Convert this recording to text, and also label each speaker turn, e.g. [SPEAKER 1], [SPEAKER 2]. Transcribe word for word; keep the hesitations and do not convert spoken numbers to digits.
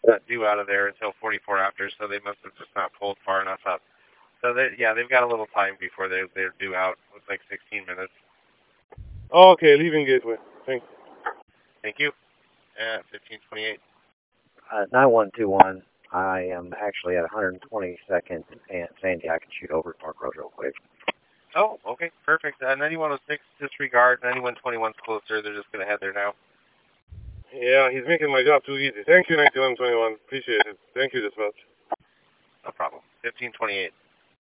[SPEAKER 1] not due out of there until forty-four after, so they must have just not pulled far enough up. So, they, yeah, they've got a little time before they, they're due out. Looks like sixteen minutes.
[SPEAKER 2] Oh, okay, leaving gateway. Thanks.
[SPEAKER 1] Thank you. At fifteen twenty-eight.
[SPEAKER 3] Uh, nine one two one. I am actually at one hundred twenty-second and Sandy. I can shoot over to Park Road real quick.
[SPEAKER 1] Oh, okay, perfect. Uh, ninety-one oh six, disregard. ninety-one twenty-one's closer. They're just going to head there now.
[SPEAKER 2] Yeah, he's making my job too easy. Thank you, ninety-one twenty-one. Appreciate it. Thank you, dispatch.
[SPEAKER 1] No problem. fifteen twenty-eight.